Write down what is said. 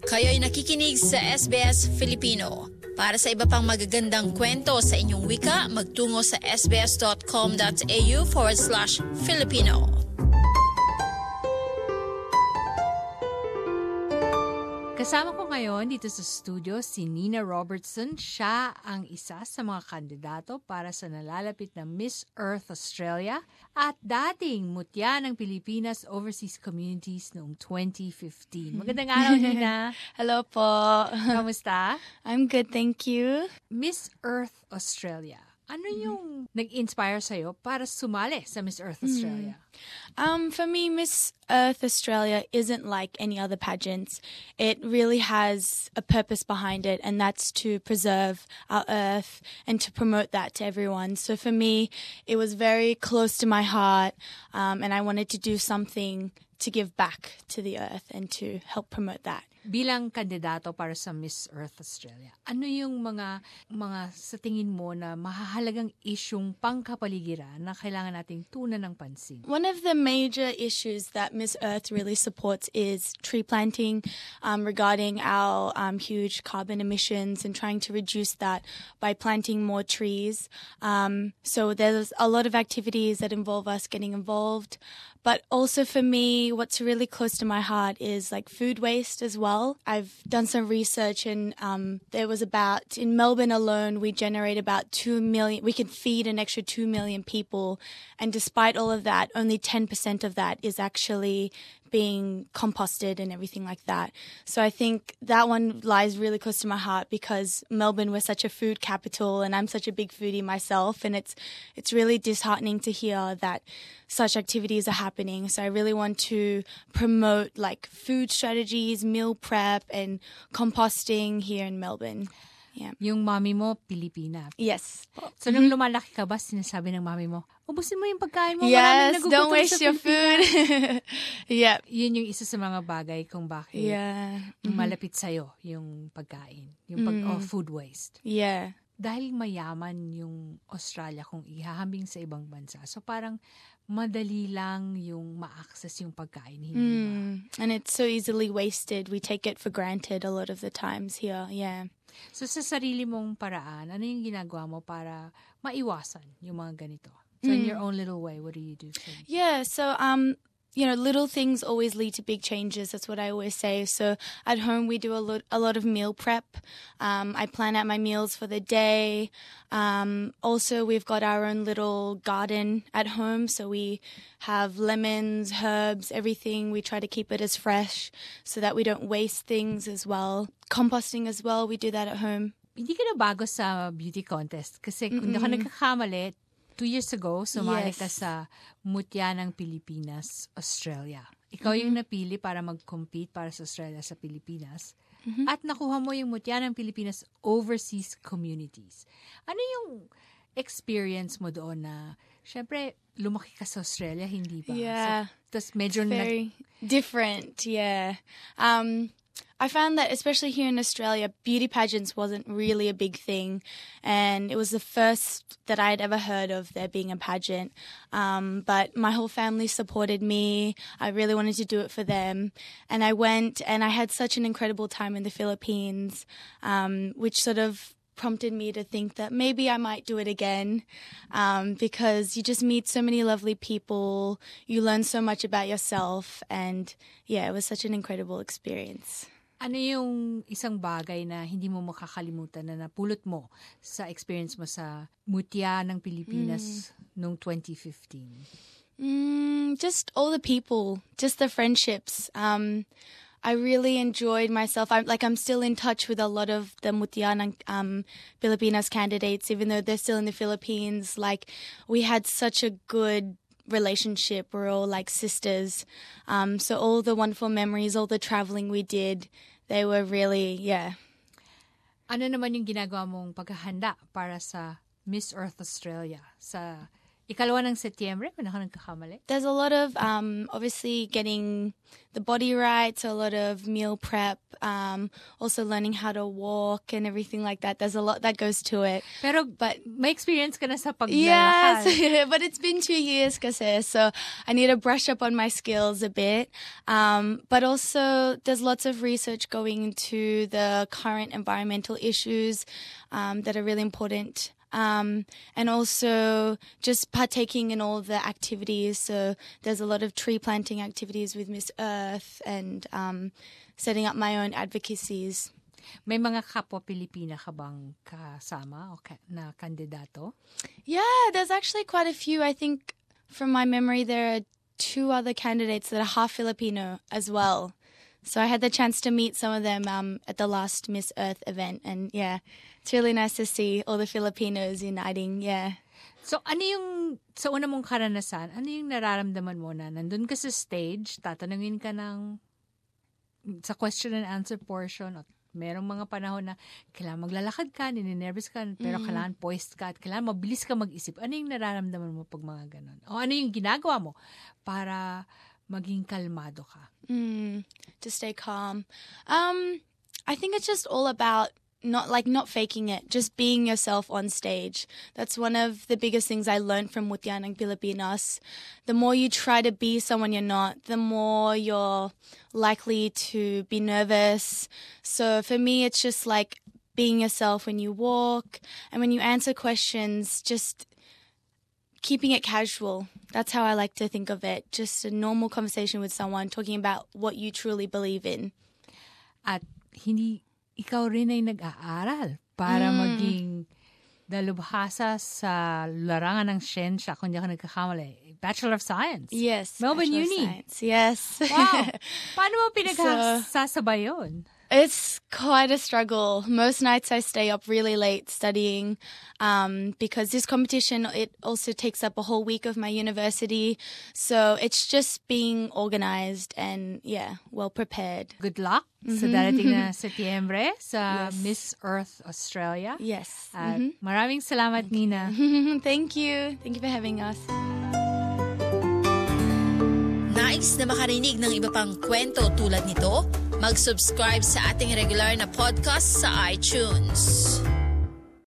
Kayo'y nakikinig sa SBS Filipino. Para sa iba pang magagandang kwento sa inyong wika, magtungo sa sbs.com.au/Filipino. Kasama ko ngayon dito sa studio si Nina Robertson. Siya ang isa sa mga kandidato para sa nalalapit na Miss Earth Australia at dating mutya ng Pilipinas Overseas Communities noong 2015. Magandang araw, Nina. Hello po. Kamusta? I'm good, thank you. Miss Earth Australia. Ano yung nag-inspire sa'yo para sumali sa Miss Earth Australia? For me, Miss Earth Australia isn't like any other pageants. It really has a purpose behind it, and that's to preserve our earth and to promote that to everyone. So for me, it was very close to my heart, and I wanted to do something to give back to the earth and to help promote that. Bilang kandidato para sa Miss Earth Australia, ano yung mga sa tingin mo na mahahalagang isyung pangkapaligiran na kailangan nating tunan ng pansin? One of the major issues that Miss Earth really supports is tree planting, regarding our huge carbon emissions and trying to reduce that by planting more trees. So there's a lot of activities that involve us getting involved. But also for me, what's really close to my heart is like food waste as well. I've done some research and there was about, in Melbourne alone, we generate about 2 million, we can feed an extra 2 million people. And despite all of that, only 10% of that is actually being composted and everything like that. So I think that one lies really close to my heart because Melbourne, we're such a food capital and I'm such a big foodie myself, and it's really disheartening to hear that such activities are happening. So I really want to promote like food strategies, meal prep and composting here in Melbourne. Yeah. Yung mami mo, Pilipina. Yes. So, nung lumalaki ka ba, sinasabi ng mami mo, ubusin mo yung pagkain mo. Yes, don't waste your food. Yeah. Yun yung isa sa mga bagay kung bakit malapit sa'yo yung pagkain. Yung food waste. Yeah. Dahil mayaman yung Australia kung ihahambing sa ibang bansa. So, parang madali lang yung ma-access yung pagkain. Hindi ba? And it's so easily wasted. We take it for granted a lot of the times here. Yeah. So, sa sarili mong paraan, ano yung ginagawa mo para maiwasan yung mga ganito? So, in your own little way, what do you do? Yeah, so, little things always lead to big changes. That's what I always say. So, at home, we do a lot of meal prep. I plan out my meals for the day. Also, we've got our own little garden at home. So, we have lemons, herbs, everything. We try to keep it as fresh so that we don't waste things as well. Composting as well, we do that at home. Hindi ka na bago sa beauty contest kasi kung hindi ka nagkakamali, 2 years ago, sumali ka sa Mutya ng Pilipinas, Australia. Ikaw yung napili para mag-compete para sa Australia sa Pilipinas. At nakuha mo yung Mutya ng Pilipinas Overseas Communities. Ano yung experience mo doon na, syempre, lumaki ka sa Australia, hindi ba? Yeah. So, tas medyo very different, yeah. I found that, especially here in Australia, beauty pageants wasn't really a big thing. And it was the first that I had ever heard of there being a pageant. But my whole family supported me. I really wanted to do it for them. And I went and I had such an incredible time in the Philippines, which sort of prompted me to think that maybe I might do it again, because you just meet so many lovely people. You learn so much about yourself. And yeah, it was such an incredible experience. Ano yung isang bagay na hindi mo makakalimutan na napulot mo sa experience mo sa Mutya ng Pilipinas noong 2015? Just all the people, just the friendships. I really enjoyed myself. I'm still in touch with a lot of the Mutya ng Pilipinas candidates, even though they're still in the Philippines. Like, we had such a good relationship. We're all like sisters. So all the wonderful memories, all the traveling we did, they were really, yeah. Ano naman yung ginagawa mong paghahanda para sa Miss Earth Australia sa Ikalawa ng Setyembre, kung ako nagkakamali. There's a lot of, obviously getting the body right, so a lot of meal prep, also learning how to walk and everything like that. There's a lot that goes to it. Pero may experience ka na sa Yes, paglalakad. but it's been 2 years kasi, so I need to brush up on my skills a bit. But also there's lots of research going into the current environmental issues that are really important. And also just partaking in all the activities. So there's a lot of tree planting activities with Miss Earth and setting up my own advocacies. May mga kapwa Pilipina ka bang kasama o na kandidato? Yeah, there's actually quite a few. I think from my memory there are 2 other candidates that are half Filipino as well. So I had the chance to meet some of them at the last Miss Earth event, and yeah, it's really nice to see all the Filipinos uniting, yeah. So ano yung, sa una mong karanasan, ano yung nararamdaman mo na nandun ka sa stage, tatanungin ka sa question and answer portion, at merong mga panahon na kailangan maglalakad ka, nininervous ka, pero kailangan poised ka, at kailangan mabilis ka mag-isip. Ano yung nararamdaman mo pag mga ganun? O ano yung ginagawa mo para maging kalmado ka? To stay calm. I think it's just all about not faking it, just being yourself on stage. That's one of the biggest things I learned from Mutyanang Pilipinas. The more you try to be someone you're not, the more you're likely to be nervous. So for me, it's just like being yourself when you walk and when you answer questions, just keeping it casual. That's how I like to think of it. Just a normal conversation with someone, talking about what you truly believe in. At ikaw rin ay nag-aaral para maging dalubhasa sa larangan ng siyensya, kung di ako nagkakamali. Bachelor of Science. Yes. Melbourne Bachelor of Uni. Science. Yes. Wow. Paano mo pinagsasabay yun? It's quite a struggle. Most nights I stay up really late studying because this competition, it also takes up a whole week of my university. So it's just being organized and, yeah, well prepared. Good luck sa darating na Setyembre sa Yes. Miss Earth Australia. Yes. At maraming salamat, Nina. Thank you. Thank you for having us. Nais na makarinig ng iba pang kwento tulad nito? Mag-subscribe sa ating regular na podcast sa iTunes.